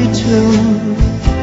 lovely tune.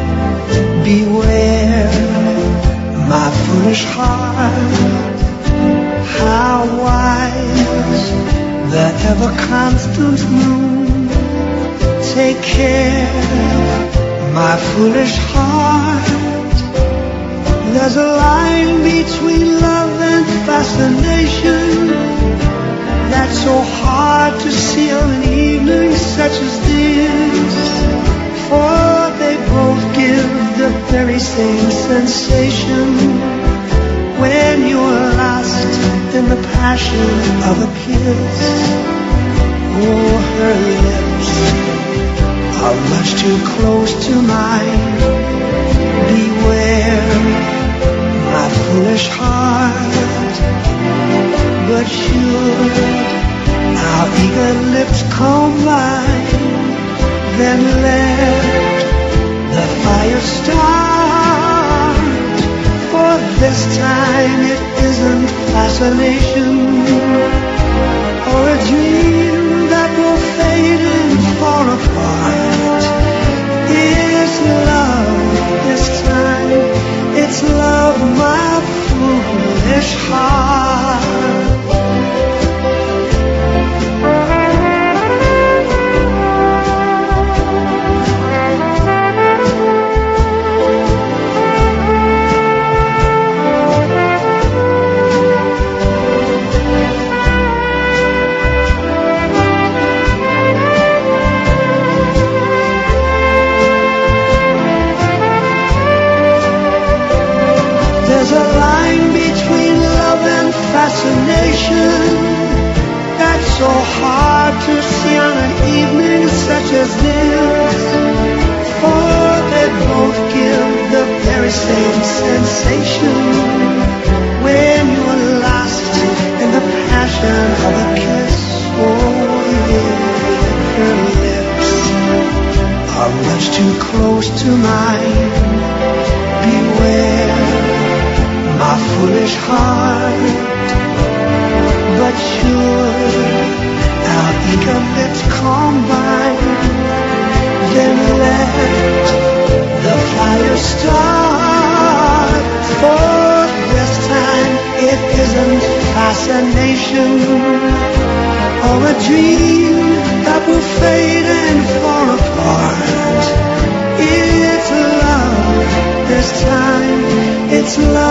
Beware, my foolish heart, how wise the ever-constant moon. Take care, my foolish heart, there's a line between love and fascination that's so hard to see on an evening such as this. For they both give the very same sensation when you're lost in the passion of a kiss. Oh, her lips are much too close to mine. Beware, my foolish heart, but sure, our eager lips combine, then let the fire start. For this time it isn't fascination or a dream that will fade and fall apart. It's love this time, it's love, my foolish heart. There's a line between love and fascination that's so hard to see on an evening such as this. For they both give the very same sensation when you're lost in the passion of a kiss. Oh yeah, her lips are much too close to mine. Beware, my foolish heart, but sure, our eager lips combine, then let the fire start. For this time it isn't fascination or a dream that will fade and fall apart. It's love this time, it's love.